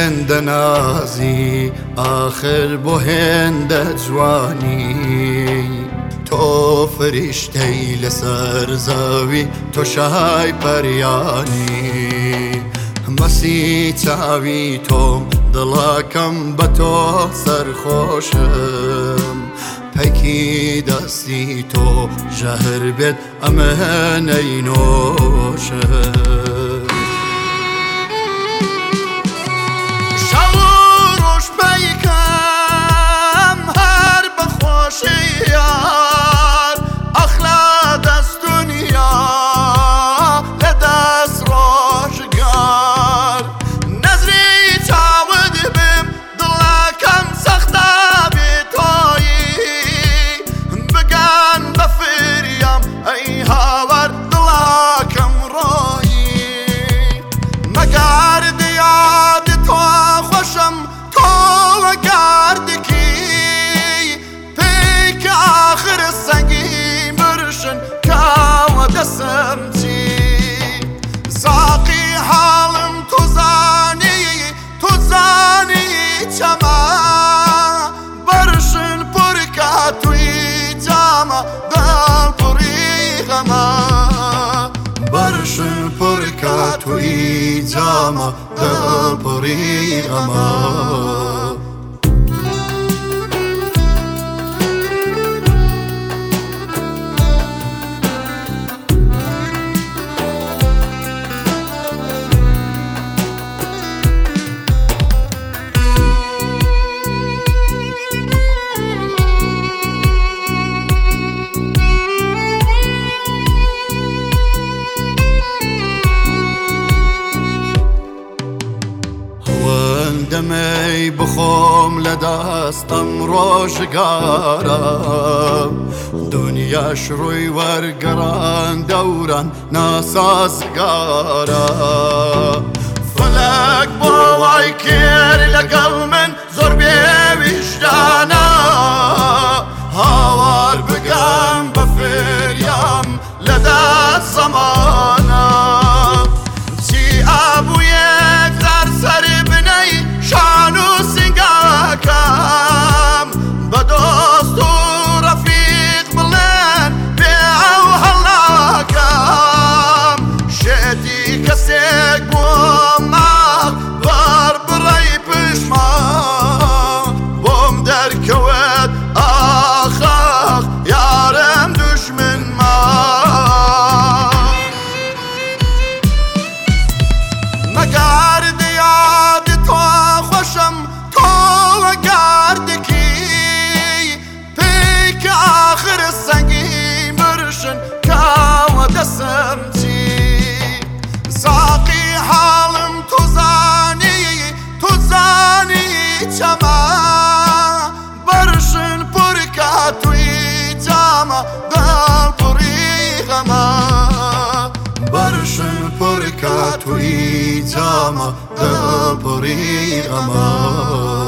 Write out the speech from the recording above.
هێندە نازی ئاخر بۆ هێندە جوانی تۆ فریشتەی لەسەر زەوی تۆ شای پەریانی مەسی چاوی تۆم دڵەکەم بە تۆ سەرخۆشم پەیکی دەستی تۆ ژەهر بێت ئەمەنەی نۆشم شەو و ڕۆژ پەیکەم هەر بەخۆشی یار ئەخلا دەست دنیا لە دەست ڕۆژگار نەزری چاوت بم دڵەکەم سەختە بێ تۆیی بگەن بە فریام ئەی هاوار دڵەکەم ڕۆیی مەگارد یاد تۆ خۆشم تۆوە گاردکی پێیکە ئاخر سەنگی برشن کاوە دەسم چی ساقی حاڵم تو زانی چەمە برشن پڕکە توی جامە دڵپڕی غەمە برشن پڕکە توی جامە دڵپڕی غەمە دەمەی بخۆم لە دەستەم ڕۆژگارە دنیاش ڕووی وەرگەڕان دەوران ناسازگارە فەلەک بۆ وای کرد لەگەڵ من زۆر بێویژدانە هاوار بگەم بە فریام لەدەست زەمانە چی ئابوو یەکجار سەر بنەی شان و سنگاکەم بە دۆست و ڕەفیق بڵێن پێ ئەو هەڵاکەم شێتی کەسێک بووم ماڵ بەر بڕەی پشمان بۆم دەرکەوێت ئاخاخ یارم دوژمن مەگارد یاد تۆ خۆشم تۆوە گاردکی پێیکە ئاخر سەنگی برشن کاوە دەسم چی ساقی حاڵم تو زانی چەمە برشن پڕکە توی جامە دڵپڕی غەمە برشن پڕکە توی جامە دڵپڕی غەمە